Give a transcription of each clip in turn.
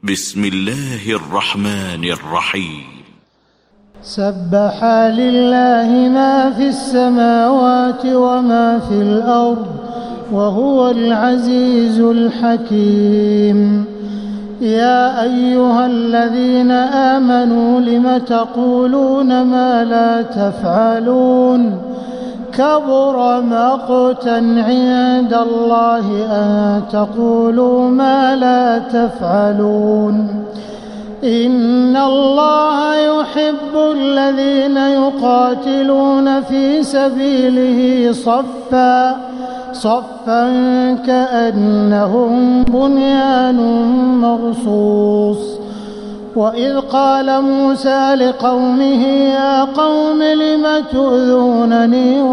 بسم الله الرحمن الرحيم. سبح لله ما في السماوات وما في الأرض وهو العزيز الحكيم. يا أيها الذين آمنوا لم تقولون ما لا تفعلون كبر مقتا عند الله أن تقولوا ما لا تفعلون. إن الله يحب الذين يقاتلون في سبيله صفا كأنهم بنيان مرصوص. وإذ قال موسى لقومه يا قوم لم تؤذونني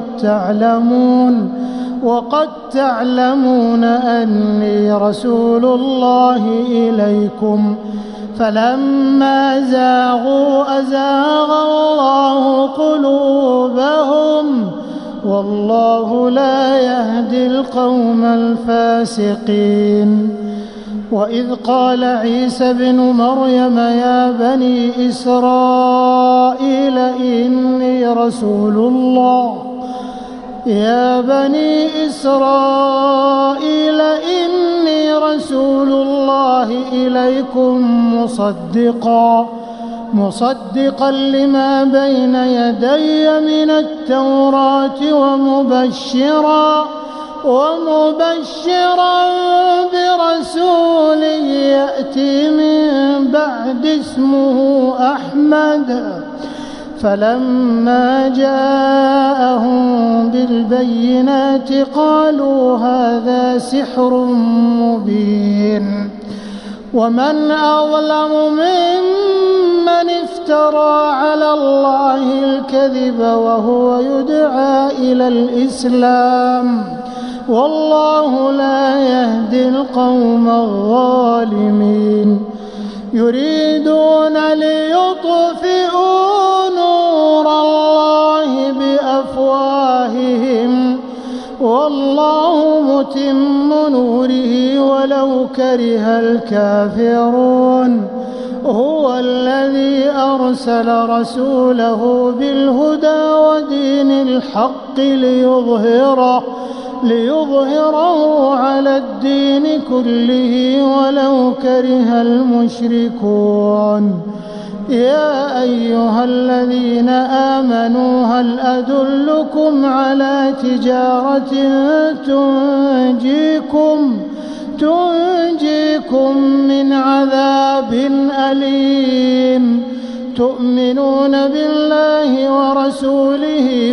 وقد تعلمون أني رسول الله إليكم فلما زاغوا أزاغ الله قلوبهم والله لا يهدي القوم الفاسقين. وإذ قال عيسى ابن مريم يا بني إسرائيل إني رسول الله إليكم مصدقا لما بين يدي من التوراة ومبشرا برسول يأتي من بعد اسمه أحمد. فلما جاءهم بالبينات قالوا هذا سحر مبين. ومن أظلم ممن افترى على الله الكذب وهو يدعى إلى الإسلام والله لا يهدي القوم الظالمين. يريدون ليطفئوا نور الله بأفواههم والله متم نوره ولو كره الكافرون. هو الذي أرسل رسوله بالهدى ودين الحق ليظهره على الدين كله ولو كره المشركون. يا أيها الذين آمنوا هل أدلكم على تجارة تنجيكم من عذاب أليم تؤمنون بالله ورسوله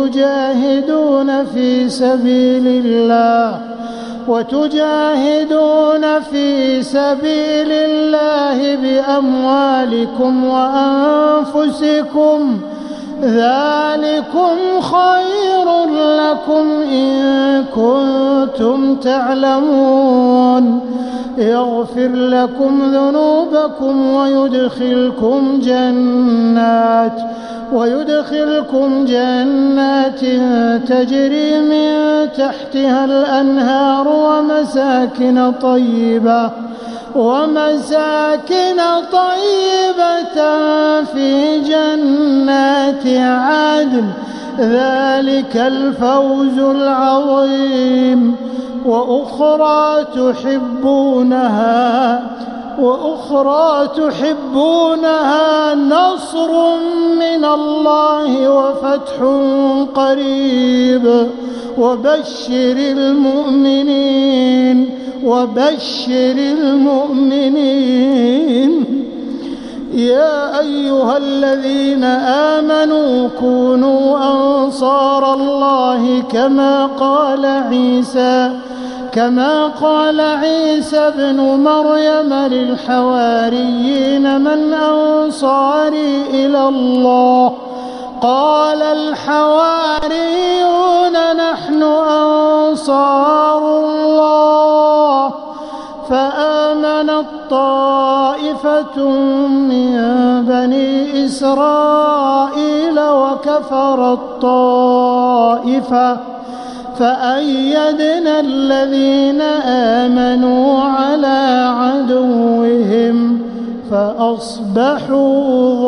وتجاهدون في سبيل الله بأموالكم وأنفسكم ذلكم خير لكم إن كنتم تعلمون. يغفر لكم ذنوبكم ويدخلكم جنات تجري من تحتها الأنهار ومساكن طيبة في جنات عدن ذلك الفوز العظيم. وأخرى تحبونها نصر من الله وفتح قريب وبشر المؤمنين. يا أيها الذين آمنوا كونوا أنصار الله كما قال عيسى ابن مريم للحواريين من أنصاري إلى الله قال الحواريون نحن أنصار الله. فآمنت طائفة من بني إسرائيل وكفرت طائفة فأيدنا الذين آمنوا على عدوهم فأصبحوا